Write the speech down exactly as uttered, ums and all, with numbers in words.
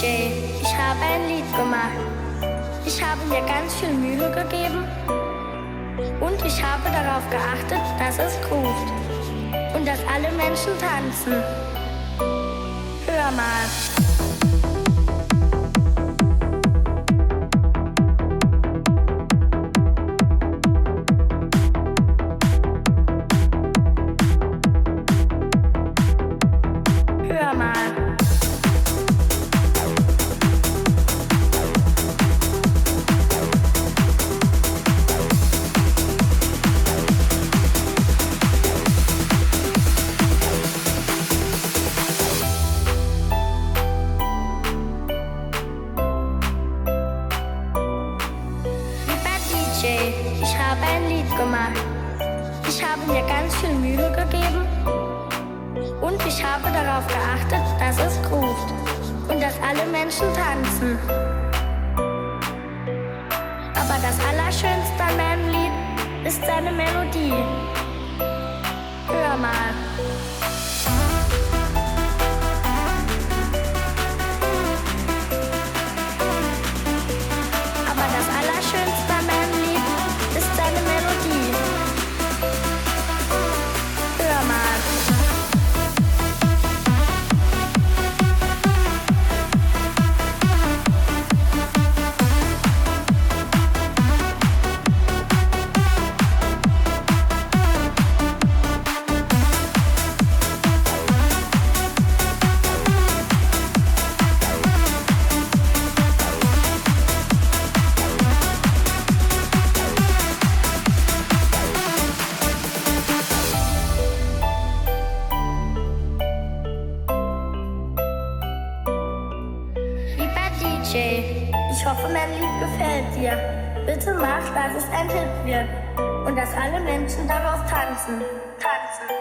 J, ich habe ein Lied gemacht. Ich habe mir ganz viel Mühe gegeben und ich habe darauf geachtet, dass es groovt und dass alle Menschen tanzen. Hör mal. Hör mal. Ich habe ein Lied gemacht. Ich habe mir ganz viel Mühe gegeben und ich habe darauf geachtet, dass es groovt und dass alle Menschen tanzen. Aber das Allerschönste an meinem Lied ist seine Melodie. Hör mal. Aber das Allerschönste an meinem Lied ist seine Melodie. Hör mal. Ich hoffe, mein Lied gefällt dir. Bitte mach, dass es ein Hit wird und dass alle Menschen darauf tanzen. Tanzen.